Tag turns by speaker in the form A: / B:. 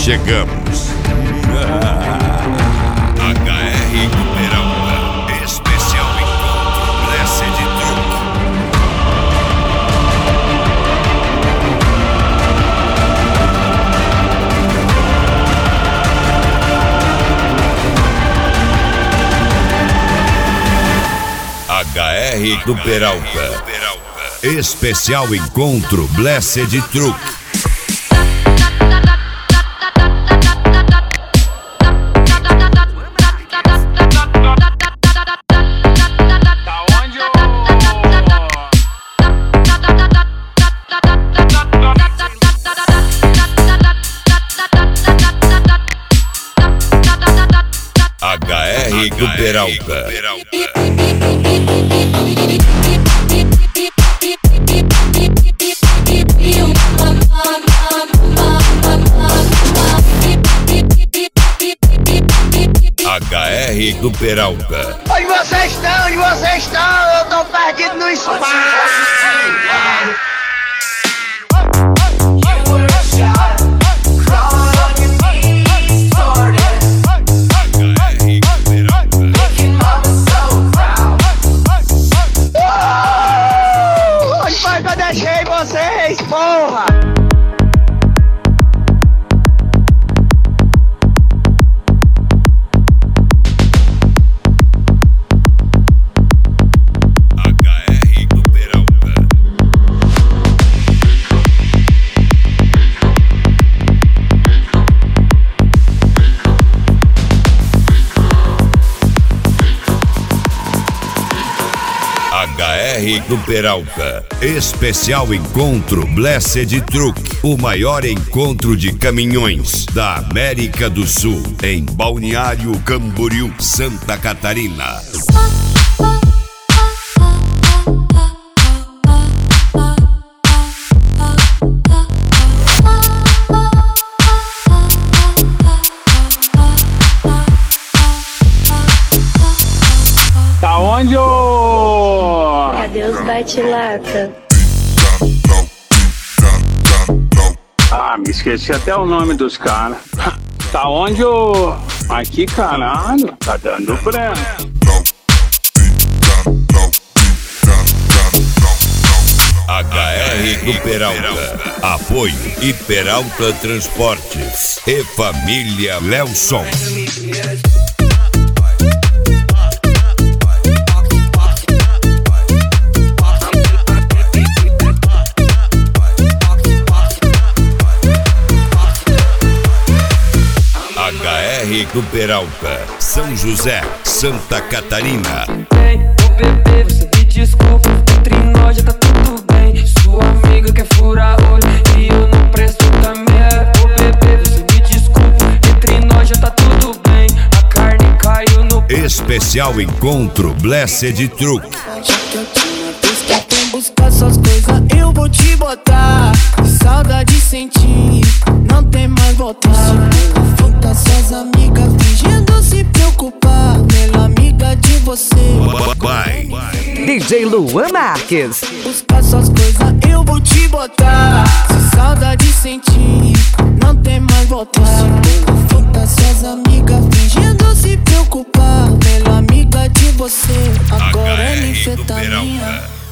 A: chegamos. HR do Peralta, especial encontro Blessed Truck. HR do Peralta, especial encontro Blessed Truck. HR do Peralta. HR do Peralta.
B: Onde vocês estão? Onde vocês estão? Eu tô perdido no espaço. Onde foi que eu deixei vocês, porra?
A: HR do Peralta, especial encontro Blessed Truck, o maior encontro de caminhões da América do Sul, em Balneário Camboriú, Santa Catarina.
C: Tá onde, ô?
D: Cadê os bate-lata?
C: Ah, me esqueci até o nome dos caras. Tá onde, ô? Aqui, caralho. Tá dando branco.
A: HR do Peralta. Apoio e Peralta Transportes e Família Lelson. HR do Peralta, São José, Santa Catarina.
E: Ô bebê, você me desculpa, entre nós já tá tudo bem. Sua amiga quer furar olho e eu não presto também. Ô bebê, você me desculpa, entre nós já tá tudo bem. A carne caiu no...
A: Especial encontro Blessed Truck.
F: Já que eu tinha pista, tem buscar suas coisas, eu vou te botar. Saudade sentir, não tem mais voltar. Fica suas amigas fingindo se preocupar. Melhor amiga de você.
A: Bye.
G: DJ Luan Marques.
F: Buscar suas coisas, eu vou te botar. Se saudade sentir, não tem mais voltar. Fica suas amigas fingindo se preocupar. Melhor amiga de você, agora é
A: HR do
F: linfetamina.
A: Peralta.